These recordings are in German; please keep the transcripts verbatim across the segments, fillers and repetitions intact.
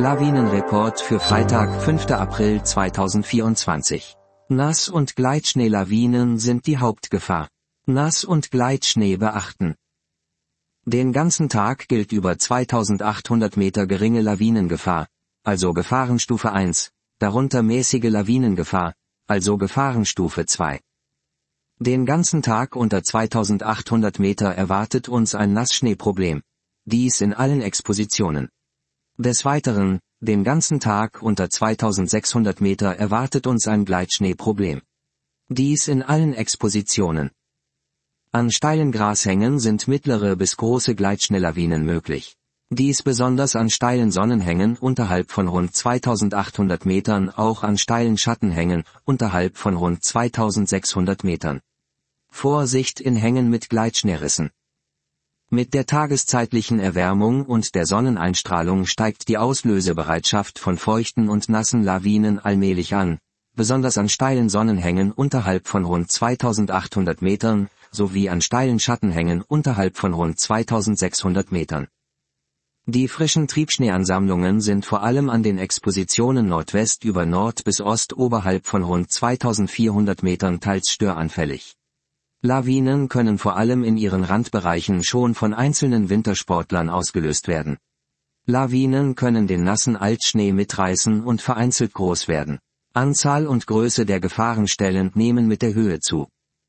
Lawinenreport für Freitag, fünfter April zweitausendvierundzwanzig. Nass- und Gleitschneelawinen sind die Hauptgefahr. Nass- und Gleitschnee beachten. Den ganzen Tag gilt über zweitausendachthundert Meter geringe Lawinengefahr, also Gefahrenstufe eins, darunter mäßige Lawinengefahr, also Gefahrenstufe zwei. Den ganzen Tag unter zweitausendachthundert Meter erwartet uns ein Nassschneeproblem. Dies in allen Expositionen. Des Weiteren, den ganzen Tag unter zweitausendsechshundert Meter erwartet uns ein Gleitschneeproblem. Dies in allen Expositionen. An steilen Grashängen sind mittlere bis große Gleitschneelawinen möglich. Dies besonders an steilen Sonnenhängen unterhalb von rund zweitausendachthundert Metern, auch an steilen Schattenhängen unterhalb von rund zweitausendsechshundert Metern. Vorsicht in Hängen mit Gleitschneerissen. Mit der tageszeitlichen Erwärmung und der Sonneneinstrahlung steigt die Auslösebereitschaft von feuchten und nassen Lawinen allmählich an, besonders an steilen Sonnenhängen unterhalb von rund zweitausendachthundert Metern, sowie an steilen Schattenhängen unterhalb von rund zweitausendsechshundert Metern. Die frischen Triebschneeansammlungen sind vor allem an den Expositionen Nordwest über Nord bis Ost oberhalb von rund zweitausendvierhundert Metern teils störanfällig. Lawinen können vor allem in ihren Randbereichen schon von einzelnen Wintersportlern ausgelöst werden. Lawinen können den nassen Altschnee mitreißen und vereinzelt groß werden. Anzahl und Größe der Gefahrenstellen nehmen mit der Höhe zu.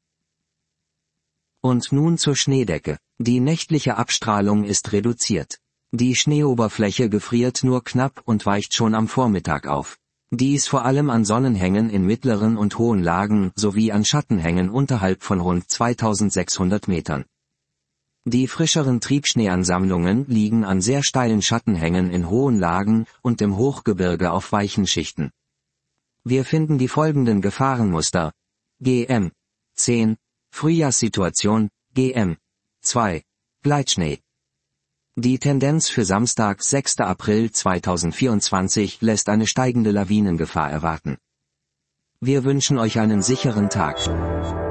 Und nun zur Schneedecke. Die nächtliche Abstrahlung ist reduziert. Die Schneeoberfläche gefriert nur knapp und weicht schon am Vormittag auf. Dies vor allem an Sonnenhängen in mittleren und hohen Lagen sowie an Schattenhängen unterhalb von rund zweitausendsechshundert Metern. Die frischeren Triebschneeansammlungen liegen an sehr steilen Schattenhängen in hohen Lagen und im Hochgebirge auf weichen Schichten. Wir finden die folgenden Gefahrenmuster. G M zehn, Frühjahrssituation, G M zwei, Gleitschnee. Die Tendenz für Samstag, sechster April zweitausendvierundzwanzig lässt eine steigende Lawinengefahr erwarten. Wir wünschen euch einen sicheren Tag.